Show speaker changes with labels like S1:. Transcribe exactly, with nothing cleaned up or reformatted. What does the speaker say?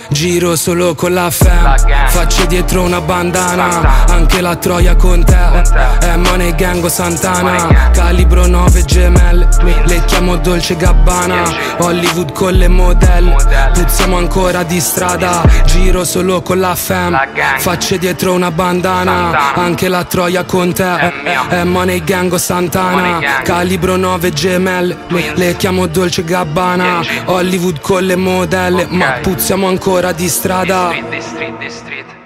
S1: Giro solo con la fam, facce dietro una bandana. Anche la troia con te, è Money Gang o Santana. Calibro nove gemelle, le chiamo Dolce Gabbana. Hollywood con le modelle, puzziamo ancora di strada. Giro solo con la fam, facce dietro una bandana. Anche la troia con te, è Money Gang o Santana. Calibro nove gemelle, le chiamo Dolce Gabbana. Hollywood con le modelle, ma puzziamo ancora di strada.